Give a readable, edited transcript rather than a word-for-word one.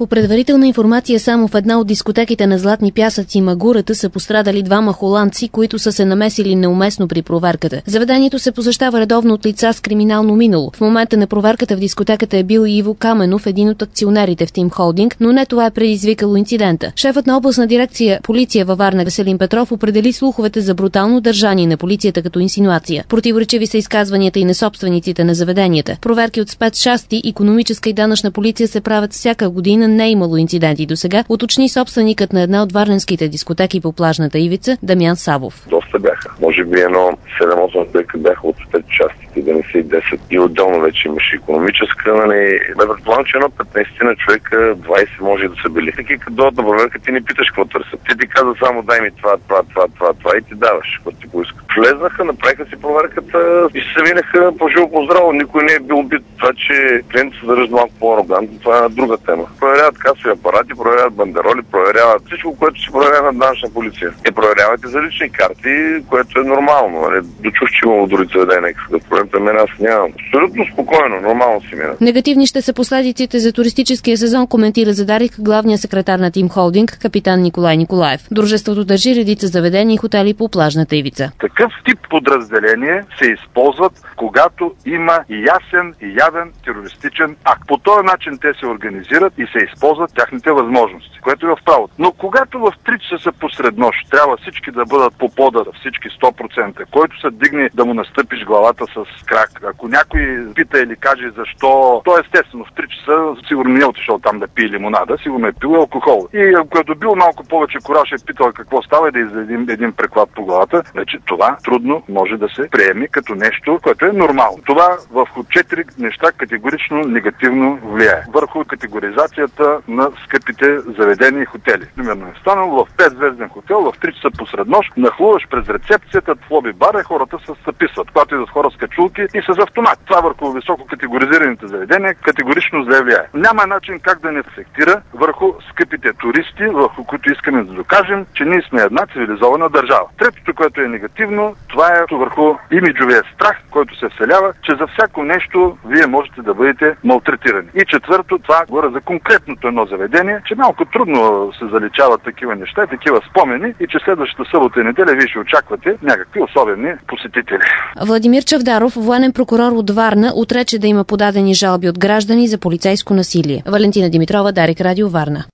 По предварителна информация, само в една от дискотеките на Златни пясъци Магурата са пострадали двама холандци, които са се намесили неуместно при проверката. Заведението се посещава редовно от лица с криминално минало. В момента на проверката в дискотеката е бил и Иво Каменов, един от акционерите в Тим Холдинг, но не това е предизвикало инцидента. Шефът на областна дирекция полиция във Варна Веселин Петров определи слуховете за брутално държание на полицията като инсинуация. Противоречиви са изказванията и на собствениците на заведенията. Проверки от спецчасти, икономическа и данъчна полиция се правят всяка година. Не е имало инциденти досега, уточни собственикът на една от варненските дискотеки по плажната ивица Дамян Савов. Доста бяха. Може би 7-8 човека бяха от 5 частите, да не са и 10. И отделно вече имаше икономическа, нали. Предполагам, че 15 човека, 20 може да са били. Таки като дойдат на проверка, ти не питаш какво търсят. Ти казва само дай ми това и ти даваш, какво ти поиска. Влезнаха, направиха си проверката и се минаха по-живо по-здраво. Никой не е бил убит. Това, че клиентът се държат малко по-арогантно, това е друга тема. Проверяват касови апарати, проверяват бандероли, проверяват всичко, което се проверява на данъчна полиция. Проверяват и за лични карти, което е нормално. Дочух, че имало други заведения. Проблем при мен аз нямам. Абсолютно спокойно, нормално си мина. Негативни ще са последиците за туристическия сезон, коментира за Дарик главния секретар на Тим Холдинг, капитан Николай Николаев. Дружеството държи редица заведения и хотели по плажната ивица. Такъв тип подразделение се използват, когато има ясен и явен терористичен акт. По този начин те се организират и се използват тяхните възможности, което е в правото. Но когато в 3 часа посред нощ трябва всички да бъдат по пода, всички 100%, който се дигне да му настъпиш главата с крак, ако някой пита или каже защо, то естествено в 3 часа сигурно не е отишъл там да пие лимонада, сигурно е пил алкохол. И ако е добил малко повече кураж, е питал какво става и да издаде един преклад по главата, вече това трудно може да се приеме като нещо, което е нормално. Това върху 4 неща категорично негативно влияе. Върху категоризацията на скъпите заведения и хотели. Примерно е станал в 5-звезден хотел, в 3 часа посред нощ, нахлуваш през рецепцията, в лоби бара, хората се записват. Когато идват хора с качулки и с автомат. Това върху високо категоризираните заведения категорично зле влияе. Няма начин как да не ефектира върху скъпите туристи, върху които искаме да докажем, че ние сме една цивилизована държава. Третото, което е негативно, това е върху имиджовия страх, който се вселява, че за всяко нещо вие можете да бъдете малтретирани. И четвърто, това говоря за конкретното едно заведение, че малко трудно се заличават такива неща, такива спомени и че следващата събота и неделя вие ще очаквате някакви особени посетители. Владимир Чавдаров, военен прокурор от Варна, отрече да има подадени жалби от граждани за полицейско насилие. Валентина Димитрова, Дарик Радио, Варна.